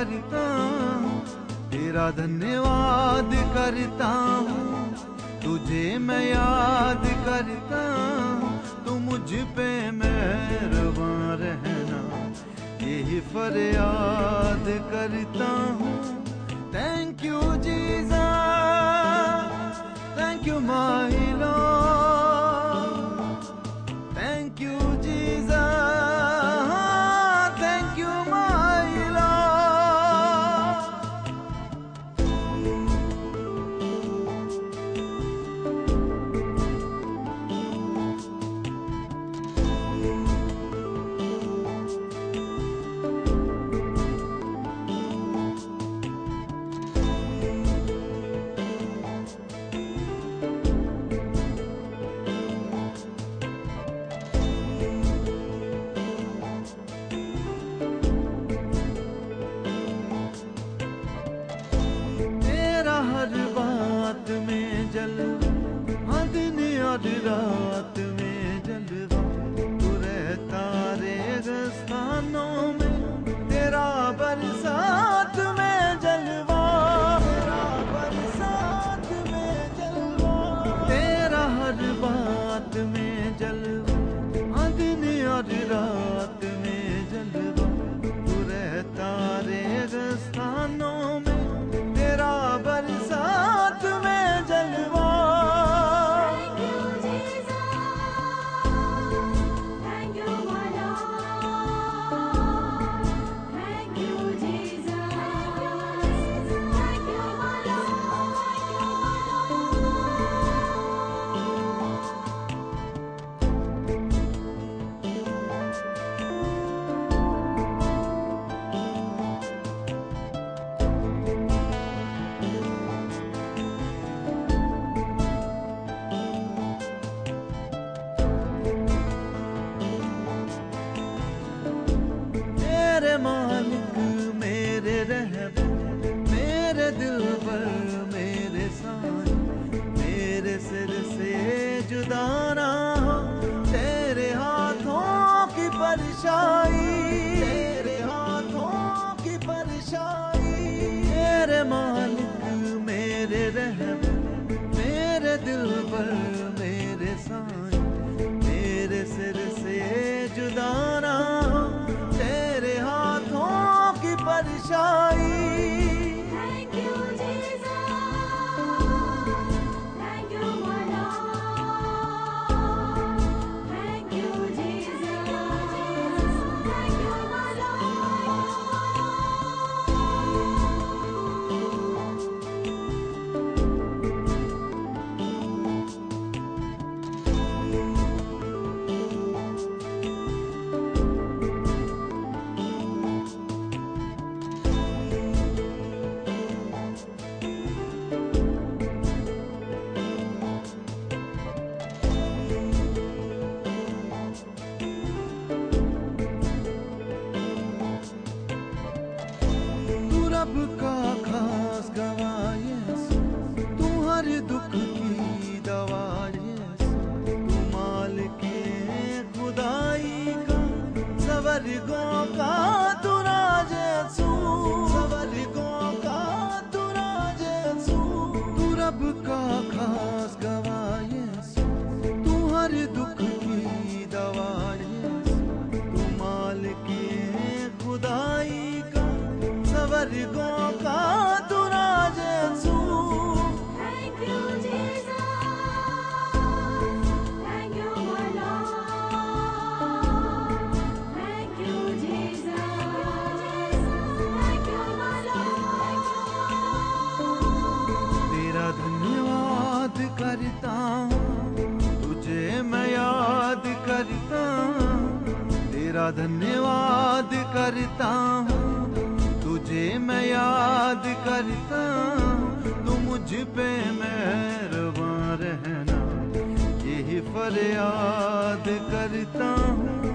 करता हूँ, तेरा धन्यवाद करता हूँ। तुझे मैं याद करता हूँ, तू मुझ पे मेहरबान रहना, यही फरियाद करता हूँ। Thank you Jesus, thank you my lord, thank you Jesus, thank you my lord. हर बात में जलवा, हाँ दिन और रात में जलवा, तू रहता रेगिस्तानों में, तेरा बरसात में जलवा, तेरा बरसात में जलवा, तेरा हर बात में जलवा, हाँ दिन और रात में जलवा, तू रहता रेगिस्तानों में, तेरा बरसात में जलवा। Thank you, my Lord. Thank you, Jesus. Thank you, my मेरे मालिक मेरे रहबर, मेरे दिल पर मेरे साए, मेरे सिर से जुदा ना हो तेरे हाथों की परछाई, तेरे हाथों की परछाई। मेरे मालिक मेरे रहबर, मेरे दिल पर मेरे साए, मेरे सिर से जुदा ना हो तेरे हाथों की परछाई। Thank you, Jesus. Thank you, my Lord. Thank you, Jesus. Thank you, my Lord. रब का खास गवाह यीशु, तू हर दुख की दवा यीशु, तू मालिके खुदाई का, सवर्गों का तू राज यीशु, सवर्गों का तू राज यीशु। तू रब का खास गवाह यीशु, तू हर दुख की दवा यीशु, तू मालिके खुदाई का, सवर्गों का तू राज यीशु। Thank you, Jesus. Thank you, my Lord. Thank you, Jesus. Thank you, my Lord. तेरा धन्यवाद करता हूँ, तुझे मैं याद करता हूँ, तेरा धन्यवाद करता हूँ, तुझे मैं याद करता हूँ। तू मुझ पे मेहरबान रहना, यही फरियाद करता हूँ।